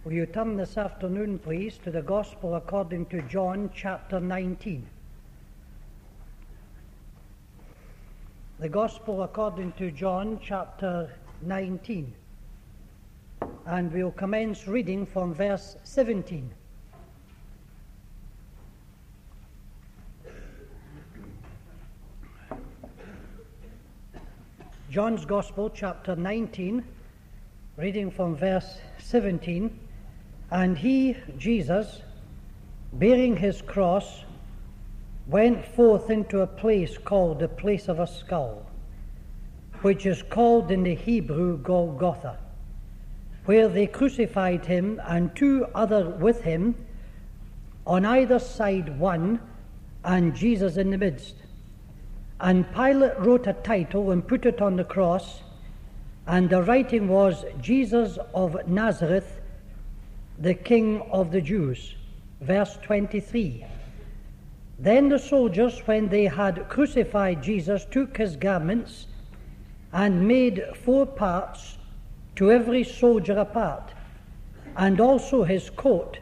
Will you turn this afternoon, please, to the Gospel according to John chapter 19. The Gospel according to John chapter 19. And we'll commence reading from verse 17. John's Gospel chapter 19, reading from verse 17. And he, Jesus, bearing his cross, went forth into a place called the place of a skull, which is called in the Hebrew Golgotha, where they crucified him and two other with him, on either side one, and Jesus in the midst. And Pilate wrote a title and put it on the cross, and the writing was, Jesus of Nazareth, the King of the Jews. Verse 23. Then the soldiers, when they had crucified Jesus, took his garments and made 4 parts, to every soldier a part, and also his coat.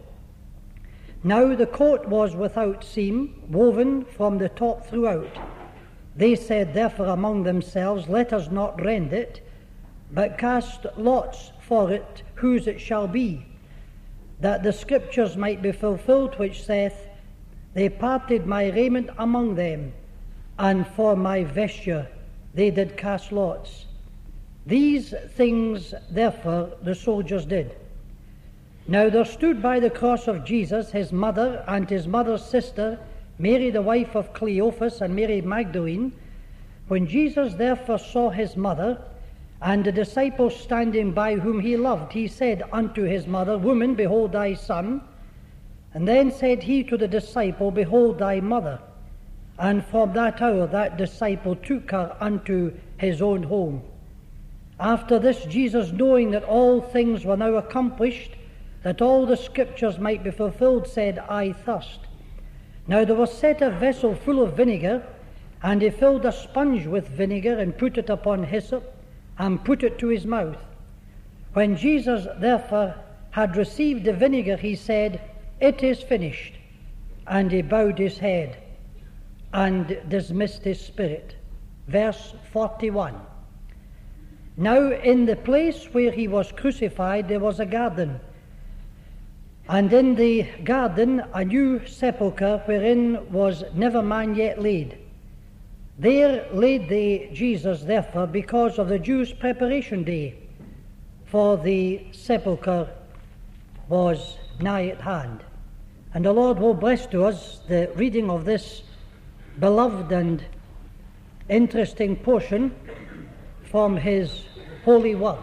Now the coat was without seam, woven from the top throughout. They said therefore among themselves, let us not rend it, but cast lots for it, whose it shall be, that the scriptures might be fulfilled, which saith, they parted my raiment among them, and for my vesture they did cast lots. These things therefore the soldiers did. Now there stood by the cross of Jesus his mother and his mother's sister, Mary the wife of Cleophas, and Mary Magdalene. When Jesus therefore saw his mother, and the disciple standing by whom he loved, he said unto his mother, Woman, behold thy son. And then said he to the disciple, Behold thy mother. And from that hour that disciple took her unto his own home. After this, Jesus, knowing that all things were now accomplished, that all the scriptures might be fulfilled, said, I thirst. Now there was set a vessel full of vinegar, and he filled a sponge with vinegar, and put it upon hyssop, and put it to his mouth. When Jesus therefore had received the vinegar, he said, It is finished. And he bowed his head and dismissed his spirit. Verse 41. Now in the place where he was crucified there was a garden, and in the garden a new sepulchre, wherein was never man yet laid. There laid they Jesus therefore, because of the Jews' preparation day, for the sepulchre was nigh at hand. And the Lord will bless to us the reading of this beloved and interesting portion from his holy word.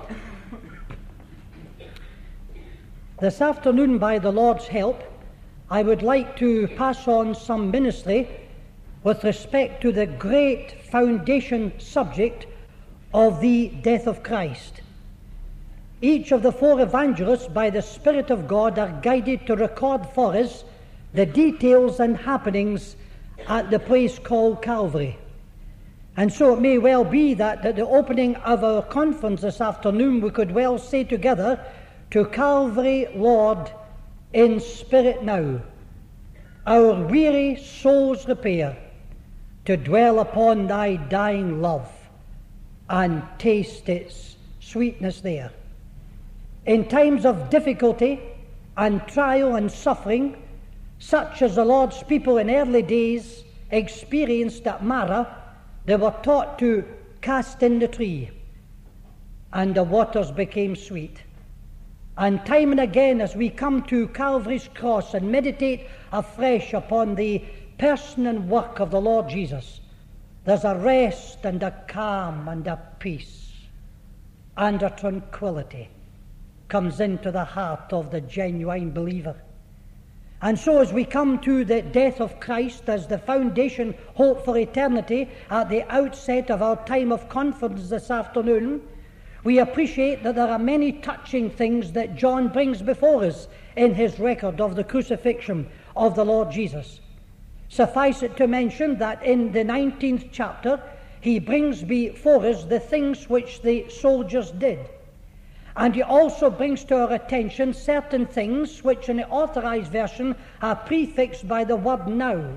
This afternoon, by the Lord's help, I would like to pass on some ministry with respect to the great foundation subject of the death of Christ. Each of the 4 evangelists, by the Spirit of God, are guided to record for us the details and happenings at the place called Calvary. And so it may well be that at the opening of our conference this afternoon we could well say together, to Calvary, Lord, in spirit now, our weary souls repair, to dwell upon thy dying love and taste its sweetness there. In times of difficulty and trial and suffering, such as the Lord's people in early days experienced at Marah, they were taught to cast in the tree, and the waters became sweet. And time and again, as we come to Calvary's cross and meditate afresh upon the person and work of the Lord Jesus, there's a rest and a calm and a peace and a tranquility comes into the heart of the genuine believer. And so as we come to the death of Christ as the foundation hope for eternity at the outset of our time of conference this afternoon, we appreciate that there are many touching things that John brings before us in his record of the crucifixion of the Lord Jesus. Suffice it to mention that in the 19th chapter he brings before us the things which the soldiers did. And he also brings to our attention certain things which in the Authorized Version are prefixed by the word now.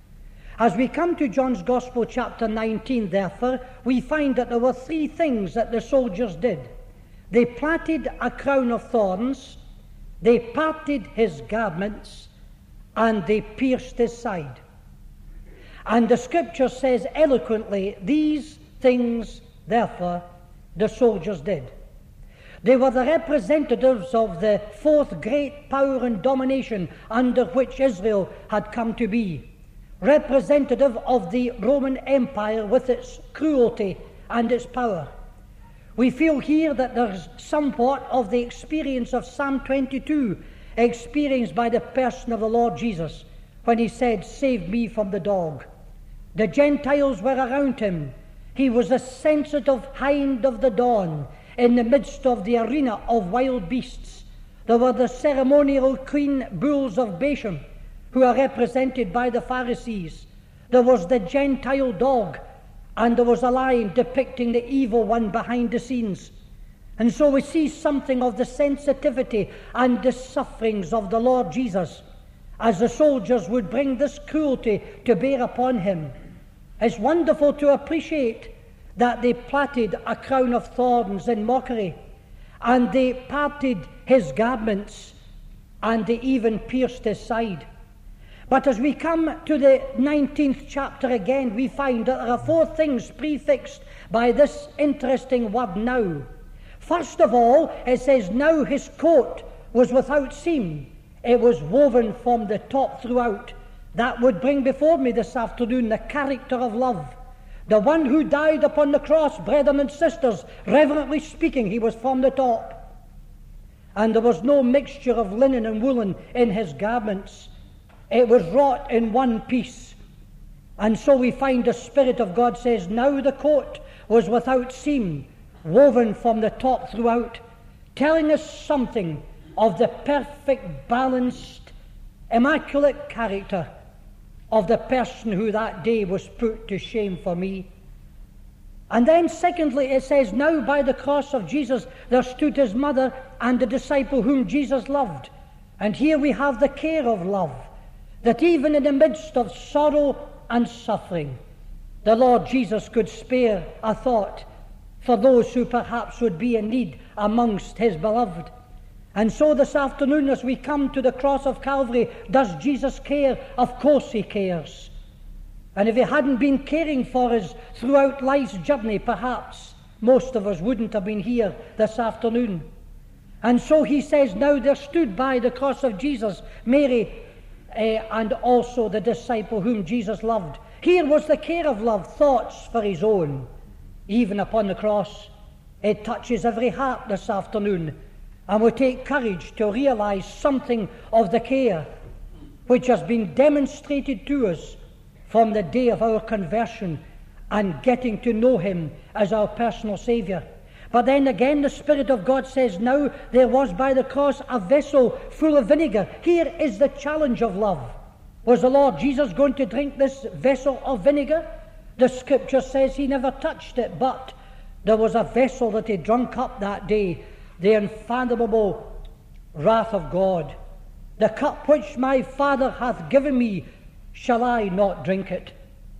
As we come to John's Gospel, chapter 19, therefore, we find that there were three things that the soldiers did. They plaited a crown of thorns, they parted his garments, and they pierced his side. And the Scripture says eloquently, these things, therefore, the soldiers did. They were the representatives of the fourth great power and domination under which Israel had come to be. Representative of the Roman Empire with its cruelty and its power. We feel here that there's somewhat of the experience of Psalm 22 experienced by the person of the Lord Jesus when he said, "Save me from the dog." The Gentiles were around him. He was a sensitive hind of the dawn in the midst of the arena of wild beasts. There were the ceremonial clean bulls of Bashan, who are represented by the Pharisees. There was the Gentile dog, and there was a lion depicting the evil one behind the scenes. And so we see something of the sensitivity and the sufferings of the Lord Jesus as the soldiers would bring this cruelty to bear upon him. It's wonderful to appreciate that they plaited a crown of thorns in mockery, and they parted his garments, and they even pierced his side. But as we come to the 19th chapter again, we find that there are four things prefixed by this interesting word now. First of all, it says, now his coat was without seam. It was woven from the top throughout. That would bring before me this afternoon the character of love. The one who died upon the cross, brethren and sisters, reverently speaking, he was from the top. And there was no mixture of linen and woolen in his garments. It was wrought in one piece. And so we find the Spirit of God says, now the coat was without seam, woven from the top throughout, telling us something of the perfect, balanced, immaculate character of the person who that day was put to shame for me. And then secondly, it says, now by the cross of Jesus there stood his mother and the disciple whom Jesus loved. And here we have the care of love, that even in the midst of sorrow and suffering, the Lord Jesus could spare a thought for those who perhaps would be in need amongst his beloved. And so this afternoon, as we come to the cross of Calvary, does Jesus care? Of course he cares. And if he hadn't been caring for us throughout life's journey, perhaps most of us wouldn't have been here this afternoon. And so he says, now there stood by the cross of Jesus Mary and also the disciple whom Jesus loved. Here was the care of love, thoughts for his own, even upon the cross. It touches every heart this afternoon, and we take courage to realize something of the care which has been demonstrated to us from the day of our conversion and getting to know him as our personal Savior. But then again, the Spirit of God says, now there was by the cross a vessel full of vinegar. Here is the challenge of love. Was the Lord Jesus going to drink this vessel of vinegar? The Scripture says he never touched it, but there was a vessel that he drunk up that day, the unfathomable wrath of God. The cup which my Father hath given me, shall I not drink it?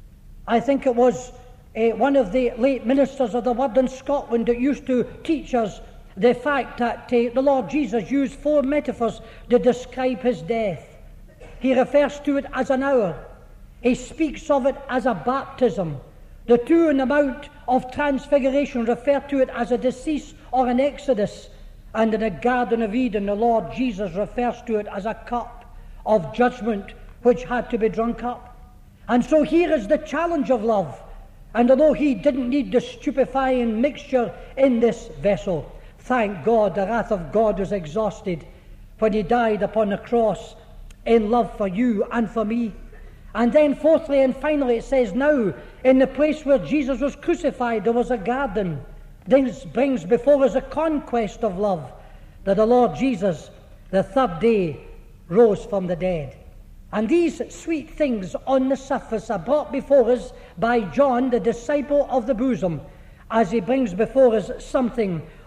I think it was one of the late ministers of the Word in Scotland that used to teach us the fact that the Lord Jesus used four metaphors to describe his death. He refers to it as an hour. He speaks of it as a baptism. The two in the Mount of Transfiguration refer to it as a decease or an exodus. And in the Garden of Eden, the Lord Jesus refers to it as a cup of judgment which had to be drunk up. And so here is the challenge of love. And although he didn't need the stupefying mixture in this vessel, thank God the wrath of God was exhausted when he died upon the cross in love for you and for me. And then fourthly and finally it says, now in the place where Jesus was crucified there was a garden. This brings before us a conquest of love, that the Lord Jesus the third day rose from the dead. And these sweet things on the surface are brought before us by John, the disciple of the bosom, as he brings before us something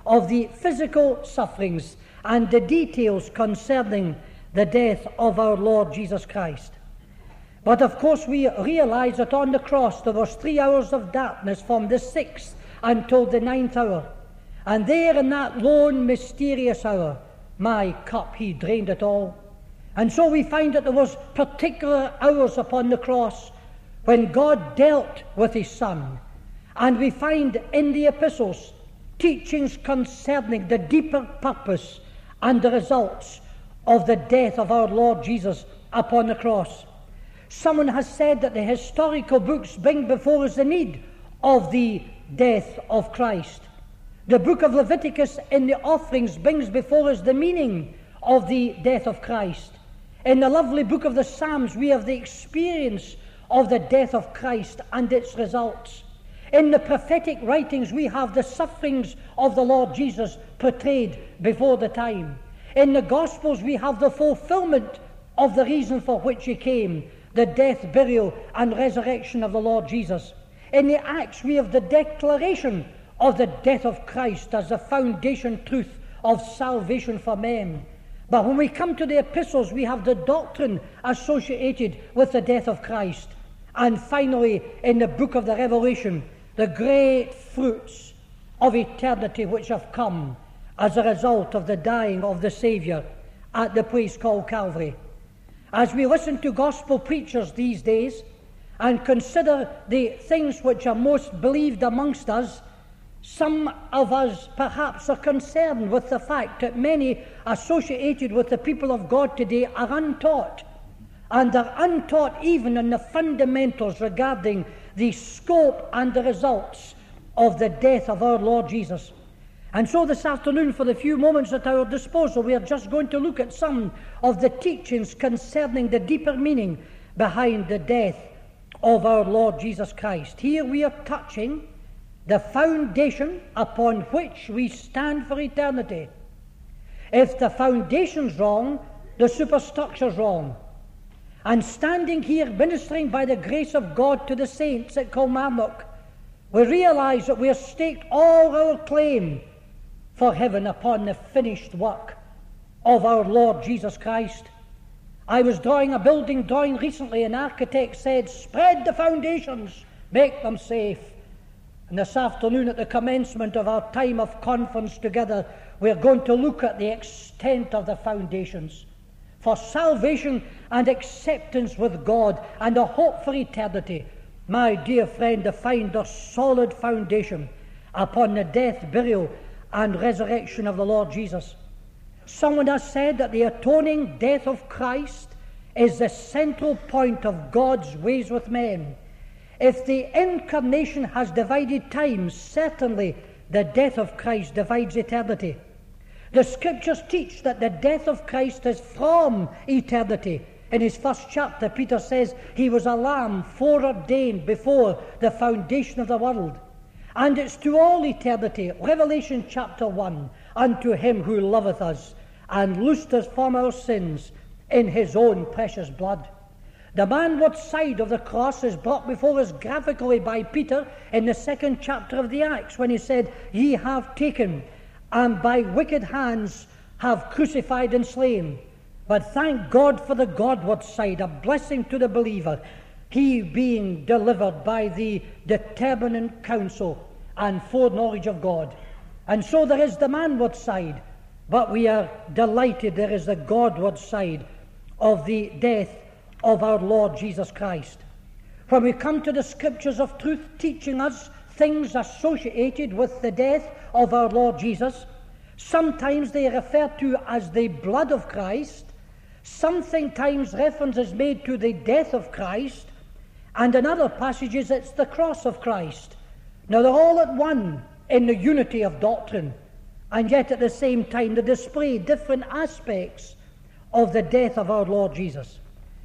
of the physical sufferings and the details concerning the death of our Lord Jesus Christ. But of course we realize that on the cross there was 3 hours of darkness from the 6th until the 9th hour. And there in that lone, mysterious hour, my cup, he drained it all. And so we find that there was particular hours upon the cross when God dealt with his Son. And we find in the epistles teachings concerning the deeper purpose and the results of the death of our Lord Jesus upon the cross. Someone has said that the historical books bring before us the need of the death of Christ. The book of Leviticus in the offerings brings before us the meaning of the death of Christ. In the lovely book of the Psalms we have the experience of the death of Christ and its results. In the prophetic writings we have the sufferings of the Lord Jesus portrayed before the time. In the Gospels we have the fulfillment of the reason for which he came, the death, burial, and resurrection of the Lord Jesus. In the Acts we have the declaration of the death of Christ as the foundation truth of salvation for men. But when we come to the epistles, we have the doctrine associated with the death of Christ. And finally, in the book of the Revelation, the great fruits of eternity which have come as a result of the dying of the Saviour at the place called Calvary. As we listen to gospel preachers these days and consider the things which are most believed amongst us, some of us perhaps are concerned with the fact that many associated with the people of God today are untaught, and are untaught even in the fundamentals regarding the scope and the results of the death of our Lord Jesus. And so this afternoon, for the few moments at our disposal, we are just going to look at some of the teachings concerning the deeper meaning behind the death of our Lord Jesus Christ. Here we are touching the foundation upon which we stand for eternity. If the foundation's wrong, the superstructure's wrong. And standing here ministering by the grace of God to the saints at Kilmarnock, we realize that we have staked all our claim for heaven upon the finished work of our Lord Jesus Christ. I was drawing a building drawing recently, and an architect said, spread the foundations, make them safe. And this afternoon at the commencement of our time of conference together, we're going to look at the extent of the foundations for salvation and acceptance with God and a hope for eternity. My dear friend, to find a solid foundation upon the death, burial, and resurrection of the Lord Jesus. Someone has said that the atoning death of Christ is the central point of God's ways with men. If the incarnation has divided time, certainly the death of Christ divides eternity. The scriptures teach that the death of Christ is from eternity. In his first chapter, Peter says he was a lamb foreordained before the foundation of the world. And it's to all eternity. Revelation chapter 1, unto him who loveth us and loosed us from our sins in his own precious blood. The manward side of the cross is brought before us graphically by Peter in the 2nd chapter of the Acts, when he said, ye have taken and by wicked hands have crucified and slain. But thank God for the Godward side, a blessing to the believer, he being delivered by the determinate counsel and foreknowledge of God. And so there is the manward side, but we are delighted there is the Godward side of the death of our Lord Jesus Christ. When we come to the scriptures of truth teaching us things associated with the death of our Lord Jesus, sometimes they are referred to as the blood of Christ, sometimes reference is made to the death of Christ, and in other passages it's the cross of Christ. Now they're all at one in the unity of doctrine, and yet at the same time they display different aspects of the death of our Lord Jesus.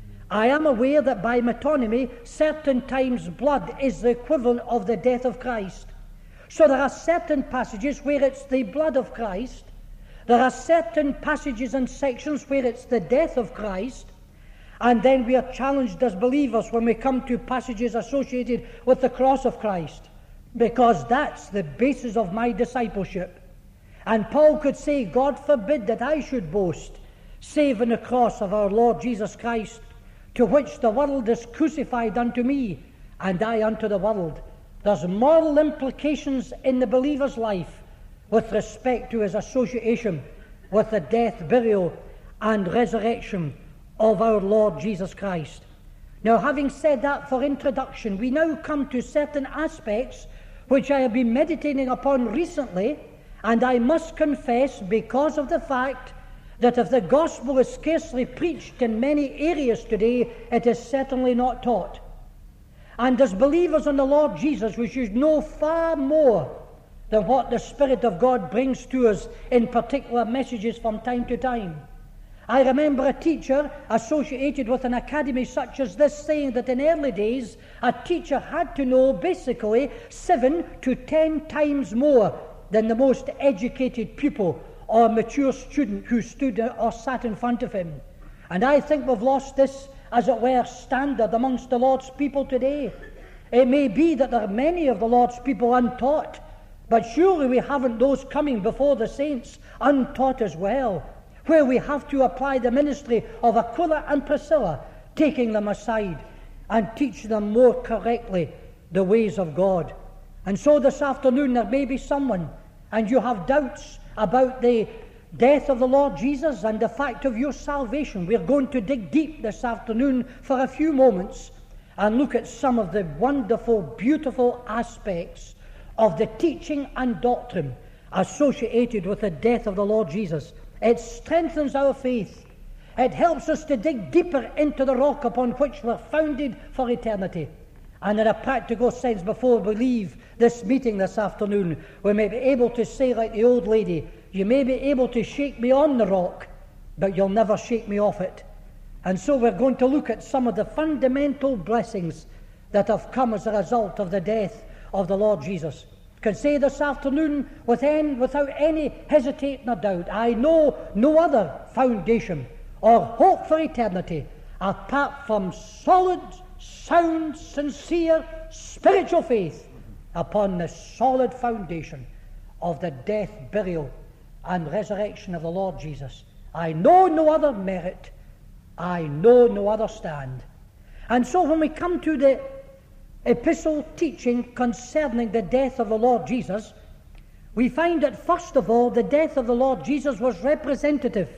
I am aware that by metonymy, certain times blood is the equivalent of the death of Christ. So there are certain passages where it's the blood of Christ. There are certain passages and sections where it's the death of Christ. And then we are challenged as believers when we come to passages associated with the cross of Christ, because that's the basis of my discipleship. And Paul could say, God forbid that I should boast, save in the cross of our Lord Jesus Christ, to which the world is crucified unto me, and I unto the world. There's moral implications in the believer's life with respect to his association with the death, burial, and resurrection of our Lord Jesus Christ. Now, having said that for introduction, we now come to certain aspects which I have been meditating upon recently, and I must confess, because of the fact that if the gospel is scarcely preached in many areas today, it is certainly not taught. And as believers in the Lord Jesus, we should know far more than what the Spirit of God brings to us in particular messages from time to time. I remember a teacher associated with an academy such as this saying that in early days, a teacher had to know basically 7 to 10 times more than the most educated pupil or mature student who stood or sat in front of him. And I think we've lost this, as it were, standard amongst the Lord's people today. It may be that there are many of the Lord's people untaught, but surely we haven't those coming before the saints untaught as well, where we have to apply the ministry of Aquila and Priscilla, taking them aside and teach them more correctly the ways of God. And so this afternoon there may be someone, and you have doubts about the death of the Lord Jesus and the fact of your salvation. We're going to dig deep this afternoon for a few moments and look at some of the wonderful, beautiful aspects of the teaching and doctrine associated with the death of the Lord Jesus. It strengthens our faith. It helps us to dig deeper into the rock upon which we're founded for eternity. And in a practical sense, before we leave this meeting this afternoon, we may be able to say like the old lady, you may be able to shake me on the rock, but you'll never shake me off it. And so we're going to look at some of the fundamental blessings that have come as a result of the death of the Lord Jesus. I can say this afternoon without any hesitating or doubt, I know no other foundation or hope for eternity apart from solid, sound, sincere, spiritual faith upon the solid foundation of the death, burial, and resurrection of the Lord Jesus. I know no other merit. I know no other stand. And so when we come to the epistle teaching concerning the death of the Lord Jesus, we find that first of all the death of the Lord Jesus was representative.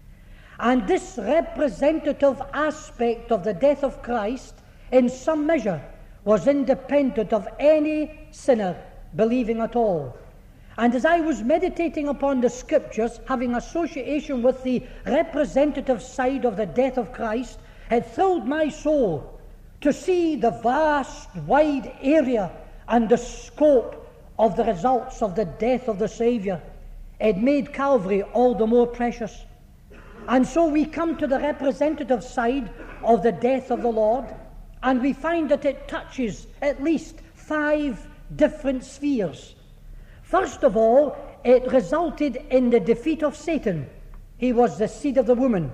And this representative aspect of the death of Christ in some measure was independent of any sinner believing at all. And as I was meditating upon the Scriptures, having association with the representative side of the death of Christ, it thrilled my soul to see the vast, wide area and the scope of the results of the death of the Saviour. It made Calvary all the more precious. And so we come to the representative side of the death of the Lord, and we find that it touches at least 5 different spheres. First of all, it resulted in the defeat of Satan. He was the seed of the woman.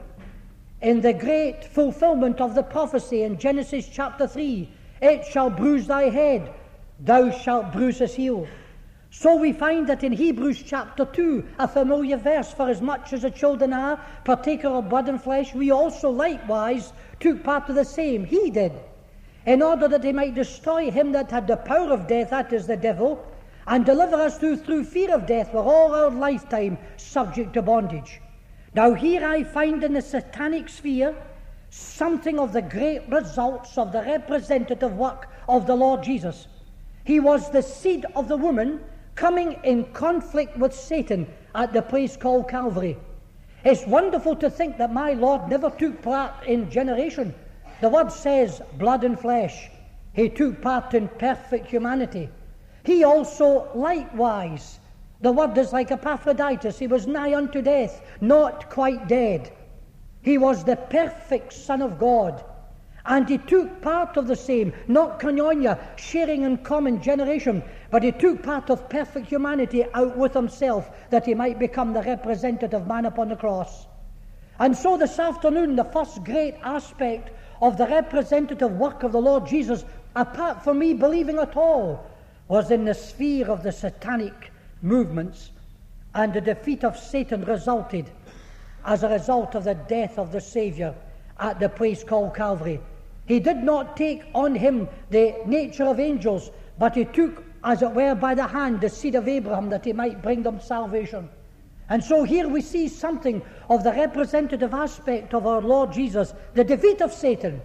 In the great fulfillment of the prophecy in Genesis chapter 3, it shall bruise thy head, thou shalt bruise his heel. So we find that in Hebrews chapter 2, a familiar verse, for as much as the children are partaker of blood and flesh, we also likewise took part of the same. He did, in order that he might destroy him that had the power of death, that is the devil, and deliver us through fear of death, were all our lifetime subject to bondage. Now here I find in the satanic sphere something of the great results of the representative work of the Lord Jesus. He was the seed of the woman coming in conflict with Satan at the place called Calvary. It's wonderful to think that my Lord never took part in generation. The word says blood and flesh. He took part in perfect humanity. He also likewise, the word is like Epaphroditus, he was nigh unto death, not quite dead. He was the perfect Son of God, and he took part of the same, not koinonia, sharing in common generation, but he took part of perfect humanity out with himself, that he might become the representative man upon the cross. And so this afternoon, the first great aspect of the representative work of the Lord Jesus, apart from me believing at all, was in the sphere of the satanic movements and the defeat of Satan resulted as a result of the death of the Saviour at the place called Calvary. He did not take on him the nature of angels, but he took, as it were, by the hand the seed of Abraham, that he might bring them salvation. And so here we see something of the representative aspect of our Lord Jesus, the defeat of Satan,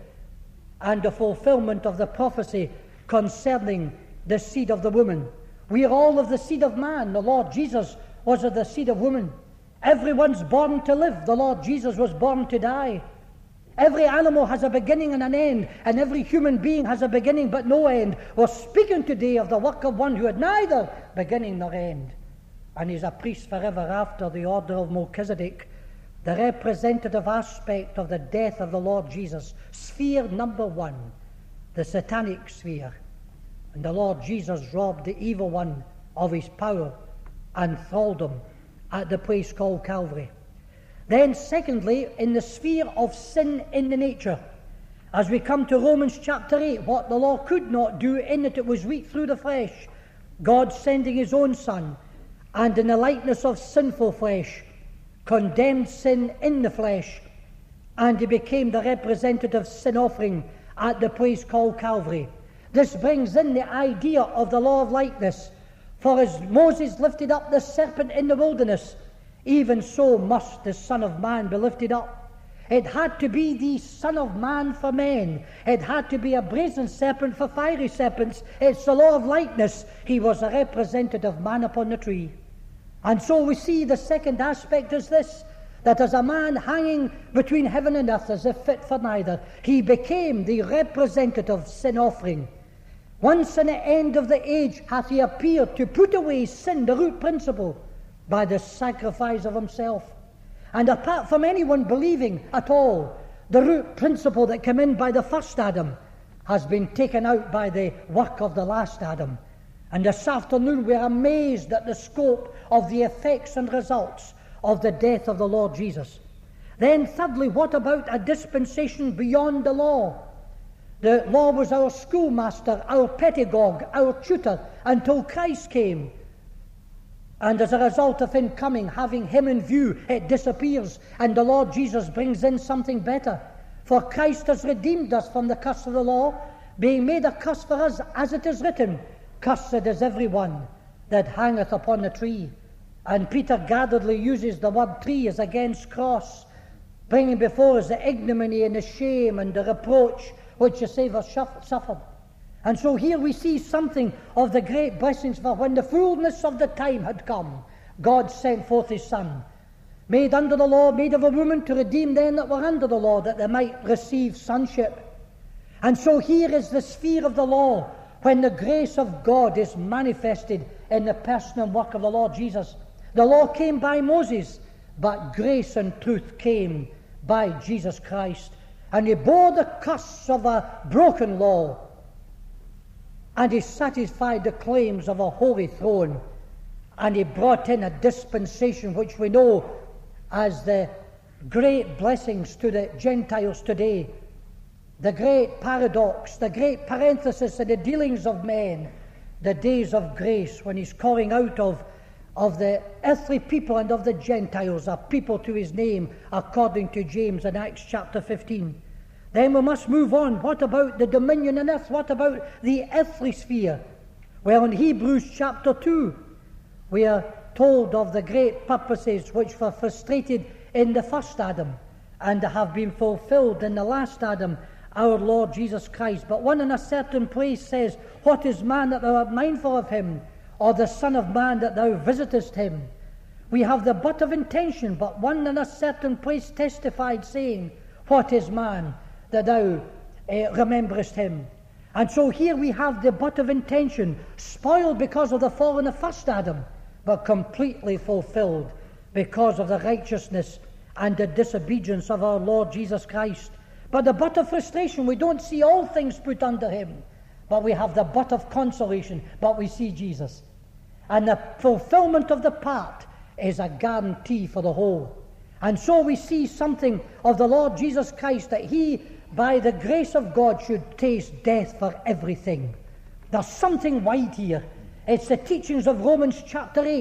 and the fulfillment of the prophecy concerning the seed of the woman. We are all of the seed of man. The Lord Jesus was of the seed of woman. Everyone's born to live. The Lord Jesus was born to die. Every animal has a beginning and an end, and every human being has a beginning but no end. We're speaking today of the work of one who had neither beginning nor end. And he's a priest forever after the order of Melchizedek, the representative aspect of the death of the Lord Jesus. Sphere number one, the satanic sphere. And the Lord Jesus robbed the evil one of his power and thraldom at the place called Calvary. Then secondly, in the sphere of sin in the nature, as we come to Romans chapter 8, what the law could not do, in that it was weak through the flesh, God sending his own Son, and in the likeness of sinful flesh, condemned sin in the flesh, and he became the representative sin offering at the place called Calvary. This brings in the idea of the law of likeness. For as Moses lifted up the serpent in the wilderness, even so must the Son of Man be lifted up. It had to be the Son of Man for men. It had to be a brazen serpent for fiery serpents. It's the law of likeness. He was a representative man upon the tree. And so we see the second aspect is this, that as a man hanging between heaven and earth as if fit for neither, he became the representative sin offering. Once in the end of the age hath he appeared to put away sin, the root principle, by the sacrifice of himself. And apart from anyone believing at all, the root principle that came in by the first Adam has been taken out by the work of the last Adam. And this afternoon we're amazed at the scope of the effects and results of the death of the Lord Jesus. Then thirdly, what about a dispensation beyond the law? The law was our schoolmaster, our pedagogue, our tutor, until Christ came. And as a result of him coming, having him in view, it disappears, and the Lord Jesus brings in something better. For Christ has redeemed us from the curse of the law, being made a curse for us, as it is written, cursed is every one that hangeth upon a tree. And Peter guardedly uses the word tree as against cross, bringing before us the ignominy and the shame and the reproach which the Saviour suffered. And so here we see something of the great blessings, for when the fullness of the time had come, God sent forth his Son, made under the law, made of a woman, to redeem them that were under the law, that they might receive sonship. And so here is the sphere of the law, when the grace of God is manifested in the person and work of the Lord Jesus. The law came by Moses, but grace and truth came by Jesus Christ. And he bore the curse of a broken law, and he satisfied the claims of a holy throne, and he brought in a dispensation which we know as the great blessings to the Gentiles today, the great paradox, the great parenthesis in the dealings of men, the days of grace, when he's calling out of the earthly people and of the Gentiles, a people to his name, according to James in Acts chapter 15. Then we must move on. What about the dominion on earth? What about the earthly sphere? Well, in Hebrews chapter 2, we are told of the great purposes which were frustrated in the first Adam and have been fulfilled in the last Adam, our Lord Jesus Christ. But one in a certain place says, what is man that thou art mindful of him, or the Son of Man that thou visitest him? We have the but of intention, but one in a certain place testified, saying, what is man that thou rememberest him? And so here we have the but of intention, spoiled because of the fall in the first Adam, but completely fulfilled because of the righteousness and the disobedience of our Lord Jesus Christ. But the but of frustration, we don't see all things put under him, but we have the but of consolation, but we see Jesus. And the fulfillment of the part is a guarantee for the whole. And so we see something of the Lord Jesus Christ, that he, by the grace of God, should taste death for everything. There's something wide here. It's the teachings of Romans chapter 8,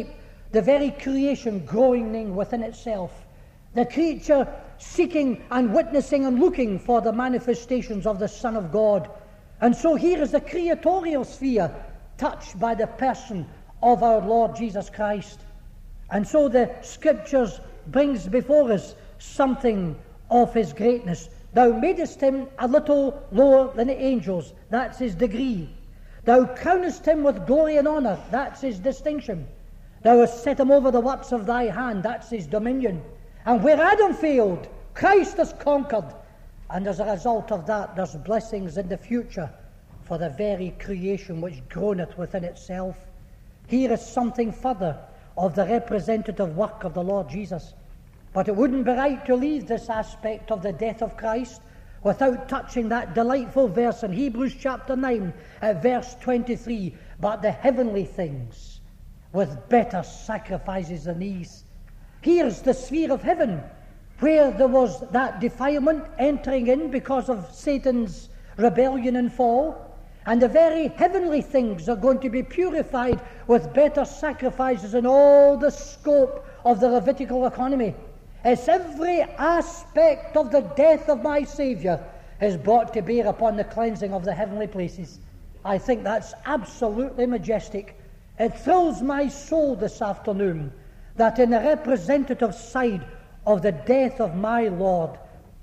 the very creation groaning within itself, the creature seeking and witnessing and looking for the manifestations of the Son of God. And so here is the creatorial sphere touched by the person of our Lord Jesus Christ. And so the Scriptures brings before us something of his greatness. Thou madest him a little lower than the angels. That's his degree. Thou crownest him with glory and honour. That's his distinction. Thou hast set him over the works of thy hand. That's his dominion. And where Adam failed, Christ has conquered. And as a result of that, there's blessings in the future for the very creation which groaneth within itself. Here is something further of the representative work of the Lord Jesus. But it wouldn't be right to leave this aspect of the death of Christ without touching that delightful verse in Hebrews chapter 9 at verse 23. But the heavenly things with better sacrifices than these. Here's the sphere of heaven where there was that defilement entering in because of Satan's rebellion and fall. And the very heavenly things are going to be purified with better sacrifices in all the scope of the Levitical economy. It's every aspect of the death of my Saviour is brought to bear upon the cleansing of the heavenly places. I think that's absolutely majestic. It thrills my soul this afternoon that in the representative side of the death of my Lord,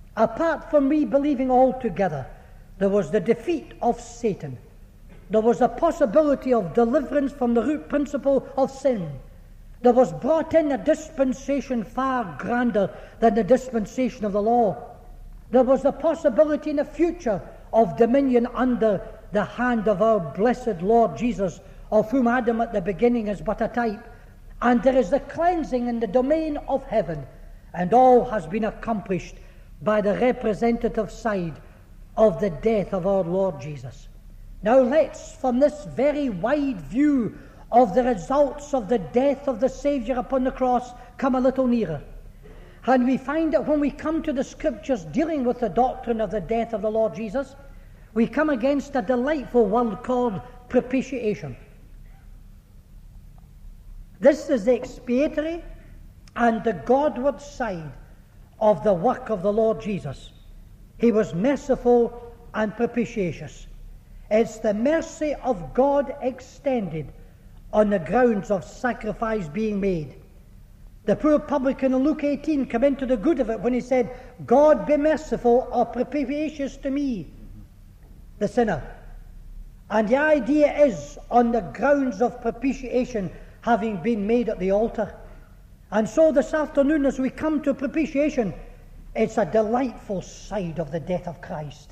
apart from me believing altogether, there was the defeat of Satan. There was a possibility of deliverance from the root principle of sin. There was brought in a dispensation far grander than the dispensation of the law. There was a possibility in the future of dominion under the hand of our blessed Lord Jesus, of whom Adam at the beginning is but a type. And there is the cleansing in the domain of heaven, and all has been accomplished by the representative side of the death of our Lord Jesus. Now let's, from this very wide view of the results of the death of the Saviour upon the cross, come a little nearer. And we find that when we come to the Scriptures dealing with the doctrine of the death of the Lord Jesus, we come against a delightful word called propitiation. This is the expiatory and the Godward side of the work of the Lord Jesus. He was merciful and propitious. It's the mercy of God extended on the grounds of sacrifice being made. The poor publican in Luke 18 came into the good of it when he said, God be merciful or propitious to me, the sinner. And the idea is on the grounds of propitiation having been made at the altar. And so this afternoon, as we come to propitiation, it's a delightful side of the death of Christ.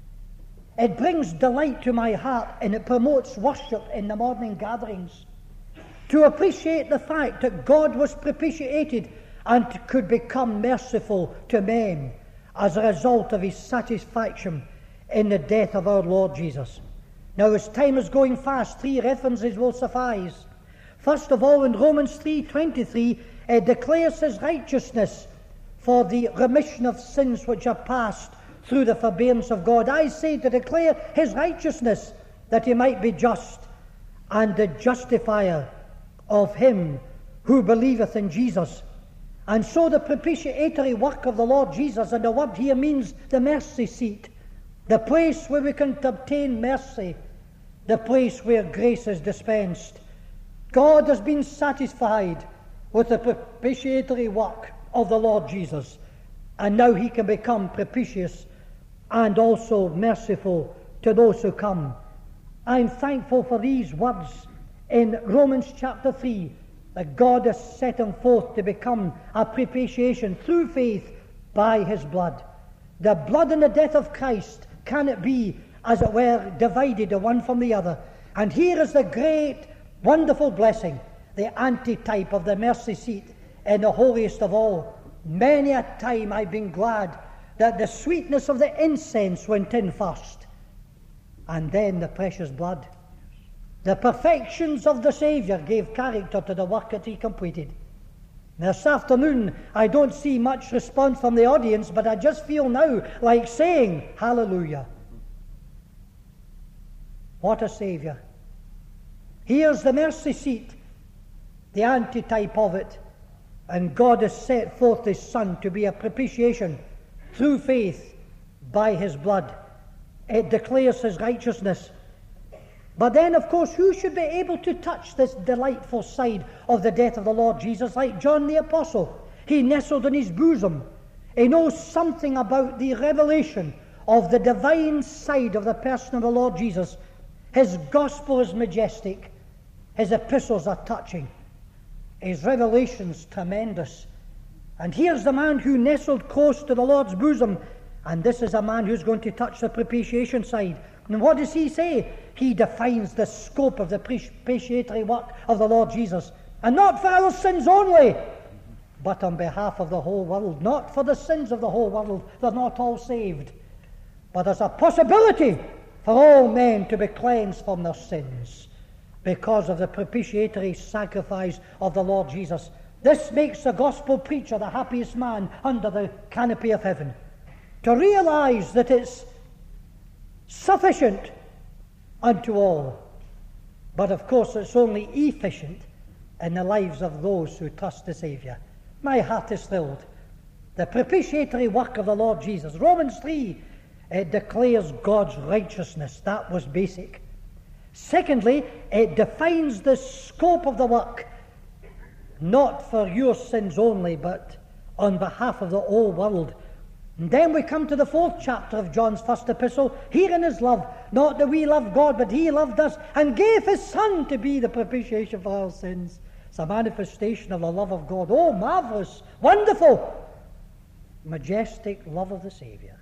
It brings delight to my heart, and it promotes worship in the morning gatherings. To appreciate the fact that God was propitiated and could become merciful to men as a result of his satisfaction in the death of our Lord Jesus. Now, as time is going fast, 3 references will suffice. First of all, in Romans 3:23, it declares his righteousness for the remission of sins which are past through the forbearance of God. I say to declare his righteousness, that he might be just and the justifier of him who believeth in Jesus. And so the propitiatory work of the Lord Jesus, and the word here means the mercy seat, the place where we can obtain mercy, the place where grace is dispensed. God has been satisfied with the propitiatory work of the Lord Jesus, and now he can become propitious and also merciful to those who come. I'm thankful for these words in Romans chapter 3, that God has set him forth to become a propitiation through faith by his blood. The blood and the death of Christ cannot be, as it were, divided the one from the other. And here is the great, wonderful blessing, the antitype of the mercy seat in the holiest of all. Many a time I've been glad that the sweetness of the incense went in first, and then the precious blood. The perfections of the Saviour gave character to the work that he completed. This afternoon, I don't see much response from the audience, but I just feel now like saying, hallelujah. What a Saviour. Here's the mercy seat, the antitype of it. And God has set forth His Son to be a propitiation through faith by His blood. It declares His righteousness. But then, of course, who should be able to touch this delightful side of the death of the Lord Jesus like John the Apostle? He nestled in His bosom. He knows something about the revelation of the divine side of the person of the Lord Jesus. His gospel is majestic. His epistles are touching. His revelation's tremendous. And here's the man who nestled close to the Lord's bosom, and this is a man who's going to touch the propitiation side. And what does he say? He defines the scope of the propitiatory work of the Lord Jesus. And not for our sins only, but on behalf of the whole world. Not for the sins of the whole world. They're not all saved. But there's a possibility for all men to be cleansed from their sins because of the propitiatory sacrifice of the Lord Jesus. This makes the gospel preacher the happiest man under the canopy of heaven. To realize that it's sufficient unto all. But of course it's only efficient in the lives of those who trust the Saviour. My heart is thrilled. The propitiatory work of the Lord Jesus. Romans 3, it declares God's righteousness. That was basic. Secondly, it defines the scope of the work, not for your sins only, but on behalf of the whole world. And then we come to the 4th chapter of John's first epistle. Herein is love, not that we love God, but He loved us and gave His Son to be the propitiation for our sins. It's a manifestation of the love of God. Oh, marvelous, wonderful, majestic love of the Saviour.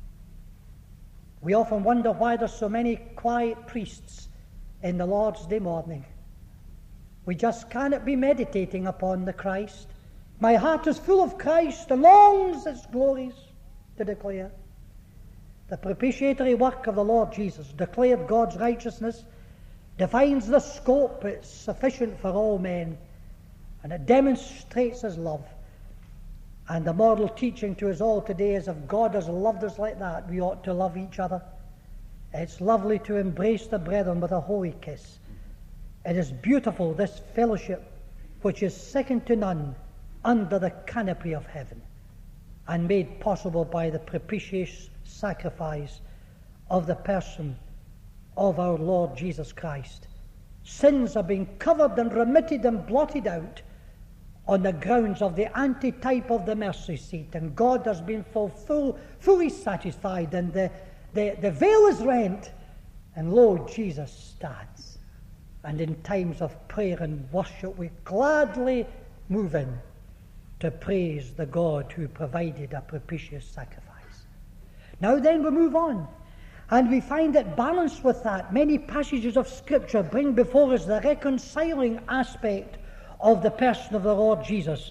We often wonder why there's so many quiet priests in the Lord's Day morning. We just cannot be meditating upon the Christ. My heart is full of Christ and longs its glories to declare. The propitiatory work of the Lord Jesus declared God's righteousness, defines the scope, it's sufficient for all men, and it demonstrates His love. And the moral teaching to us all today is if God has loved us like that, we ought to love each other. It's lovely to embrace the brethren with a holy kiss. It is beautiful, this fellowship, which is second to none under the canopy of heaven, and made possible by the propitious sacrifice of the person of our Lord Jesus Christ. Sins are being covered and remitted and blotted out on the grounds of the antitype of the mercy seat, and God has been fully satisfied, and the veil is rent, and lo, Jesus stands. And in times of prayer and worship, we gladly move in to praise the God who provided a propitious sacrifice. Now then we move on, and we find that balanced with that, many passages of Scripture bring before us the reconciling aspect of the person of the Lord Jesus.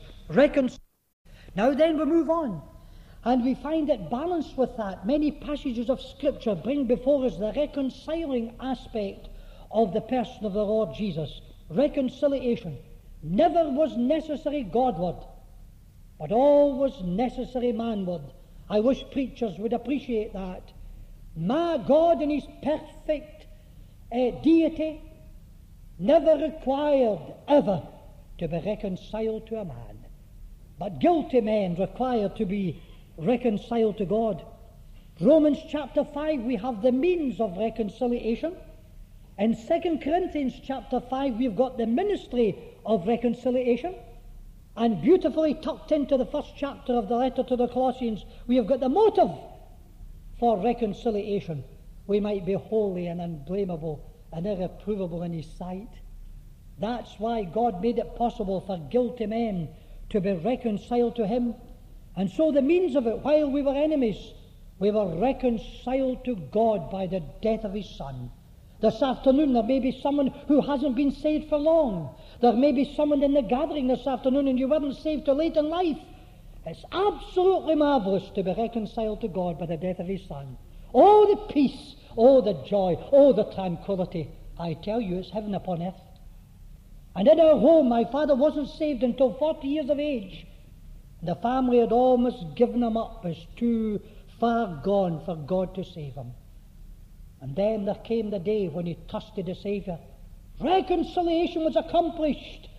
Now then we move on, and we find that balanced with that, many passages of Scripture bring before us the reconciling aspect of the person of the Lord Jesus. Reconciliation never was necessary Godward, but all was necessary manward. I wish preachers would appreciate that. My God in His perfect deity never required ever to be reconciled to a man, but guilty men required to be reconciled to God. Romans chapter 5, we have the means of reconciliation. In 2 Corinthians chapter 5, we've got the ministry of reconciliation. And beautifully tucked into the first chapter of the letter to the Colossians, we have got the motive for reconciliation. We might be holy and unblameable and irreprovable in His sight. That's why God made it possible for guilty men to be reconciled to Him. And so the means of it, while we were enemies, we were reconciled to God by the death of His Son. This afternoon there may be someone who hasn't been saved for long. There may be someone in the gathering this afternoon and you weren't saved till late in life. It's absolutely marvelous to be reconciled to God by the death of His Son. Oh, the peace, oh, the joy, oh, the tranquility. I tell you, it's heaven upon earth. And in our home, my father wasn't saved until 40 years of age. The family had almost given him up as too far gone for God to save him. And then there came the day when he trusted the Saviour. Reconciliation was accomplished.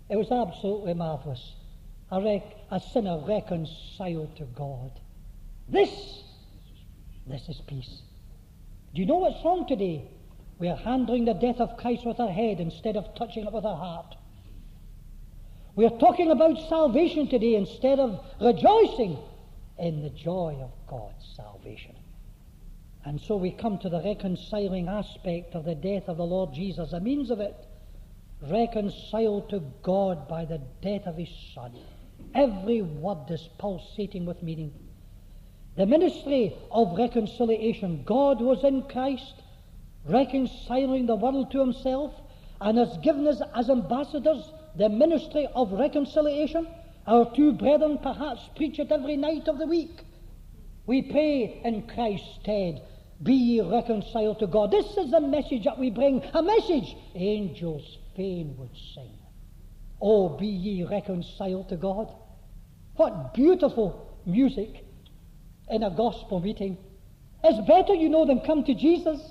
It was absolutely marvellous. A sinner reconciled to God. This is peace. Do you know what's wrong today? We are handling the death of Christ with our head instead of touching it with our heart. We are talking about salvation today instead of rejoicing in the joy of God's salvation. And so we come to the reconciling aspect of the death of the Lord Jesus, a means of it. Reconciled to God by the death of his Son. Every word is pulsating with meaning. The ministry of reconciliation. God was in Christ, reconciling the world to himself, and has given us as ambassadors the ministry of reconciliation. Our two brethren perhaps preach it every night of the week. We pray in Christ's stead, be ye reconciled to God. This is the message that we bring, a message angels fain would sing. Oh, be ye reconciled to God. What beautiful music in a gospel meeting. It's better, you know, than come to Jesus.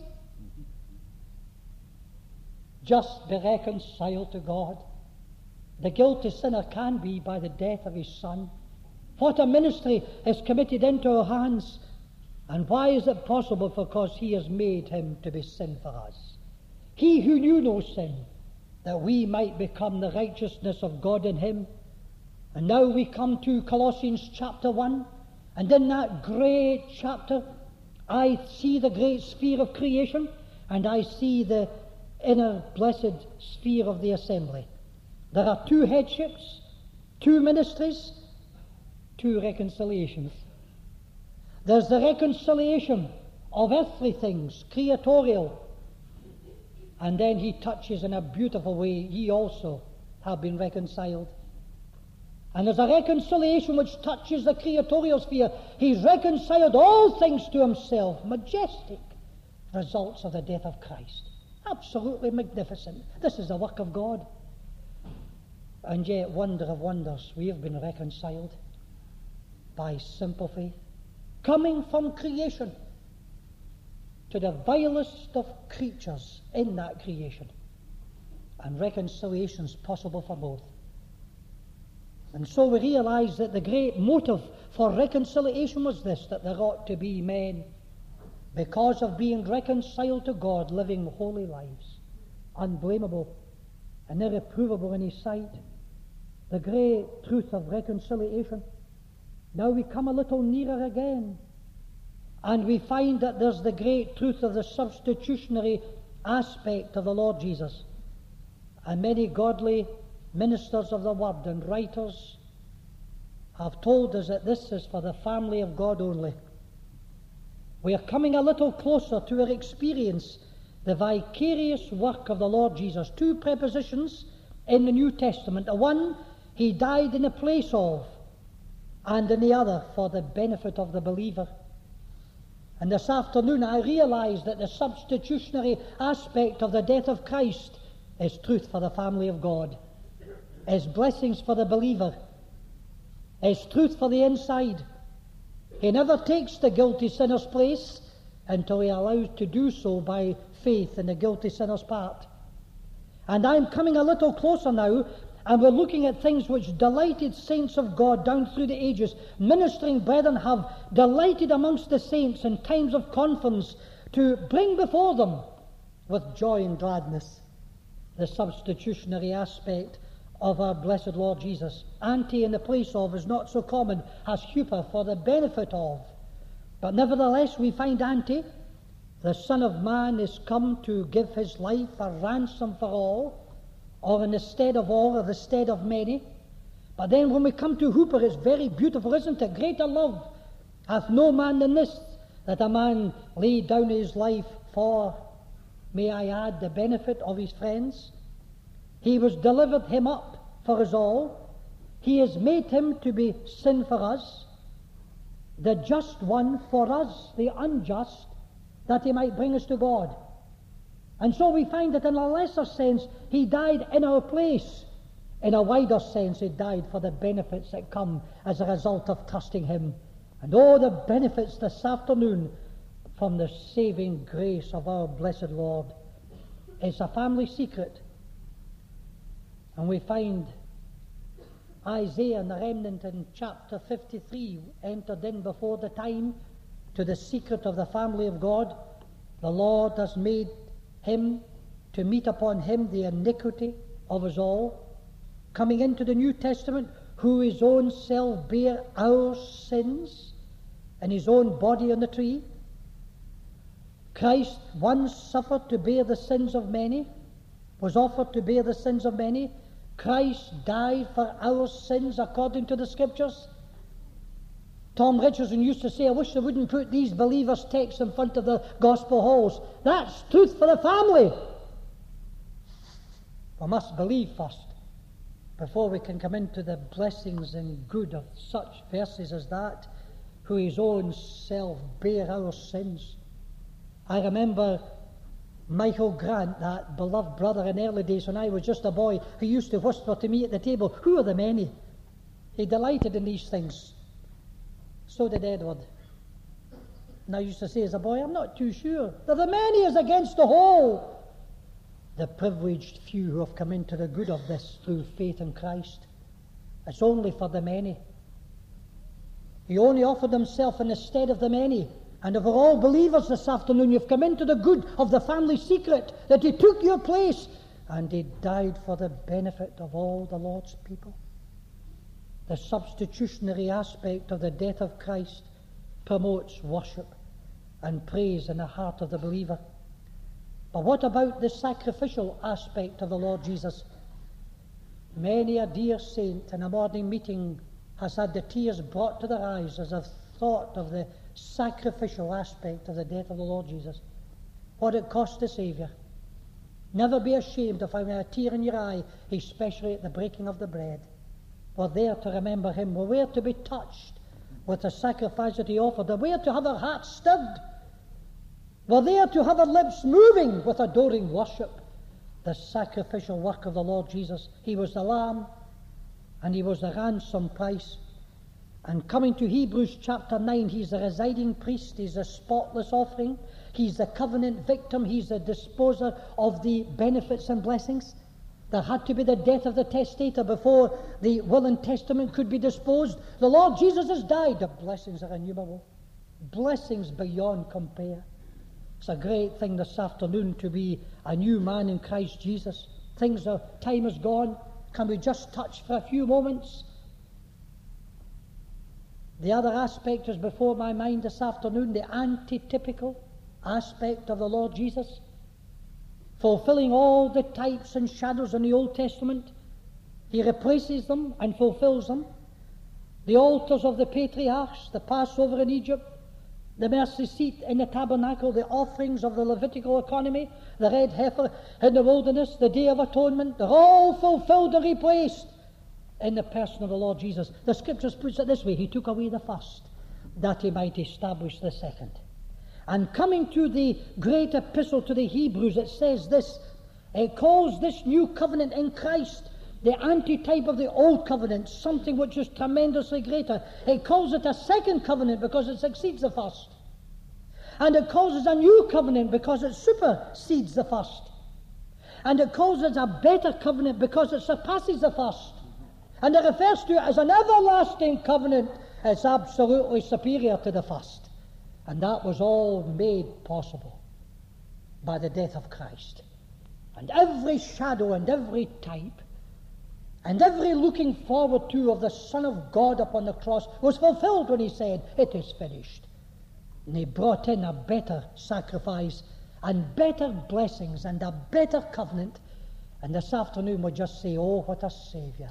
Just be reconciled to God. The guilty sinner can be by the death of his Son. What a ministry is committed into our hands. And why is it possible? Because he has made him to be sin for us. He who knew no sin, that we might become the righteousness of God in him. And now we come to Colossians chapter 1, and in that great chapter I see the great sphere of creation, and I see the inner blessed sphere of the assembly. There are two headships, two ministries, two reconciliations. There's the reconciliation of earthly things, creatorial, and then he touches in a beautiful way, ye also have been reconciled. And there's a reconciliation which touches the creatorial sphere. He's reconciled all things to himself. Majestic results of the death of Christ. Absolutely magnificent. This is the work of God. And yet, wonder of wonders, we have been reconciled by simple faith. Coming from creation to the vilest of creatures in that creation. And reconciliation is possible for both. And so we realize that the great motive for reconciliation was this, that there ought to be men, because of being reconciled to God, living holy lives, unblameable and irreprovable in his sight. The great truth of reconciliation. Now we come a little nearer again, and we find that there's the great truth of the substitutionary aspect of the Lord Jesus. And many godly ministers of the Word and writers have told us that this is for the family of God only. We are coming a little closer to our experience the vicarious work of the Lord Jesus. Two prepositions in the New Testament. The one, he died in the place of, and in the other, for the benefit of the believer. And this afternoon I realize that the substitutionary aspect of the death of Christ is truth for the family of God, is blessings for the believer, is truth for the inside. He never takes the guilty sinner's place until he allows to do so by faith in the guilty sinner's part. And I'm coming a little closer now, and we're looking at things which delighted saints of God down through the ages. Ministering brethren have delighted amongst the saints in times of conference to bring before them with joy and gladness the substitutionary aspect of our blessed Lord Jesus. Ante in the place of is not so common as huper, for the benefit of. But nevertheless we find ante, the Son of Man is come to give his life a ransom for all, or in the stead of all, or the stead of many. But then when we come to huper, it's very beautiful, isn't it? Greater love hath no man than this, that a man lay down his life for, may I add, the benefit of his friends. He was delivered him up for us all. He has made him to be sin for us, the just one for us, the unjust, that he might bring us to God. And so we find that in a lesser sense, he died in our place. In a wider sense, he died for the benefits that come as a result of trusting him. And oh, the benefits this afternoon from the saving grace of our blessed Lord. It's a family secret. And we find Isaiah and the remnant in chapter 53 entered in before the time to the secret of the family of God, the Lord has made him to meet upon him the iniquity of us all. Coming into the New Testament, who his own self bare our sins in his own body on the tree. Christ once suffered to bear the sins of many, was offered to bear the sins of many. Christ died for our sins according to the Scriptures. Tom Richardson used to say, I wish they wouldn't put these believers' texts in front of the gospel halls. That's truth for the family. We must believe first before we can come into the blessings and good of such verses as that, who his own self bare our sins. I remember Michael Grant, that beloved brother in early days when I was just a boy, who used to whisper to me at the table, who are the many? He delighted in these things. So did Edward. And I used to say as a boy, I'm not too sure. They're the many as against the whole. The privileged few who have come into the good of this through faith in Christ. It's only for the many. He only offered himself in the stead of the many. And if we're all believers this afternoon, you've come into the good of the family secret, that he took your place and he died for the benefit of all the Lord's people. The substitutionary aspect of the death of Christ promotes worship and praise in the heart of the believer. But what about the sacrificial aspect of the Lord Jesus? Many a dear saint in a morning meeting has had the tears brought to their eyes as they've thought of the sacrificial aspect of the death of the Lord Jesus. What it cost the Saviour. Never be ashamed of having a tear in your eye, especially at the breaking of the bread. We're there to remember him. We're there to be touched with the sacrifice that he offered. We're there to have our hearts stirred. We're there to have our lips moving with adoring worship. The sacrificial work of the Lord Jesus. He was the Lamb and he was the ransom price. And coming to Hebrews chapter 9, he's the residing priest, he's the spotless offering, he's the covenant victim, he's the disposer of the benefits and blessings. There had to be the death of the testator before the will and testament could be disposed. The Lord Jesus has died. The blessings are innumerable. Blessings beyond compare. It's a great thing this afternoon to be a new man in Christ Jesus. Time is gone. Can we just touch for a few moments? The other aspect is before my mind this afternoon, the antitypical aspect of the Lord Jesus. Fulfilling all the types and shadows in the Old Testament. He replaces them and fulfills them. The altars of the patriarchs, the Passover in Egypt, the mercy seat in the tabernacle, the offerings of the Levitical economy, the red heifer in the wilderness, the Day of Atonement, they're all fulfilled and replaced in the person of the Lord Jesus. The Scriptures puts it this way, he took away the first, that he might establish the second. And coming to the great epistle to the Hebrews, it says this, it calls this new covenant in Christ the antitype of the old covenant, something which is tremendously greater. It calls it a second covenant because it succeeds the first. And it calls it a new covenant because it supersedes the first. And it calls it a better covenant because it surpasses the first. And it refers to it as an everlasting covenant. It's absolutely superior to the first. And that was all made possible by the death of Christ. And every shadow and every type and every looking forward to of the Son of God upon the cross was fulfilled when he said, it is finished. And he brought in a better sacrifice and better blessings and a better covenant. And this afternoon we just say, oh, what a Saviour,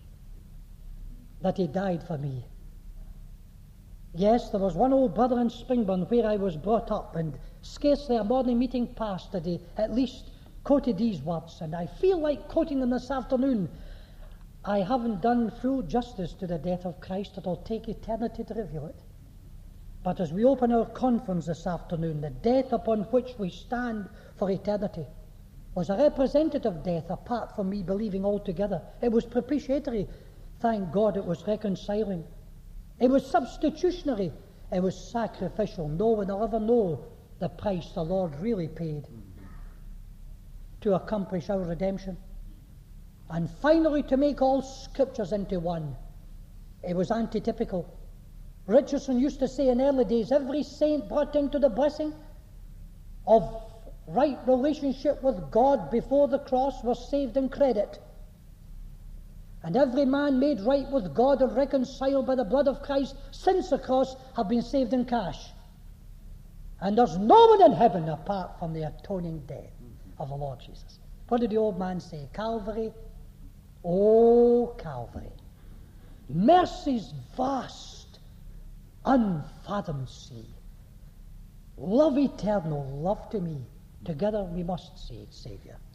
that he died for me. Yes, there was one old brother in Springburn where I was brought up, and scarcely a morning meeting passed that he at least quoted these words, and I feel like quoting them this afternoon. I haven't done full justice to the death of Christ. It'll take eternity to reveal it. But as we open our conference this afternoon, the death upon which we stand for eternity was a representative death apart from me believing altogether. It was propitiatory. Thank God it was reconciling. It was substitutionary. It was sacrificial. No one will ever know the price the Lord really paid to accomplish our redemption. And finally, to make all scriptures into one. It was antitypical. Richardson used to say in early days, every saint brought into the blessing of right relationship with God before the cross was saved in credit. And every man made right with God and reconciled by the blood of Christ since the cross have been saved in cash. And there's no one in heaven apart from the atoning death of the Lord Jesus. What did the old man say? Calvary, oh Calvary, mercy's vast, unfathomed sea, love eternal, love to me, together we must say, Saviour.